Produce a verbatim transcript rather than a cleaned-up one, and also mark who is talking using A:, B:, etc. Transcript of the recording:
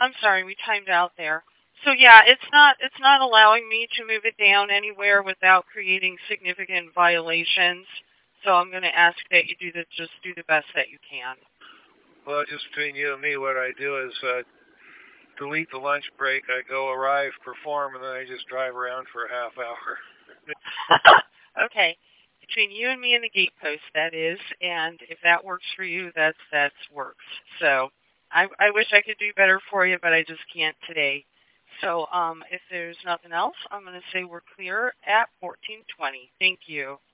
A: I'm sorry, we timed out there. So yeah, it's not it's not allowing me to move it down anywhere without creating significant violations. So I'm going to ask that you do the just do the best that you can.
B: Well, just between you and me, what I do is uh, delete the lunch break. I go arrive, perform, and then I just drive around for a half hour.
A: Okay. Between you and me and the gatepost, that is, and if that works for you, that's that works. So I, I wish I could do better for you, but I just can't today. So um, if there's nothing else, I'm going to say we're clear at fourteen twenty. Thank you.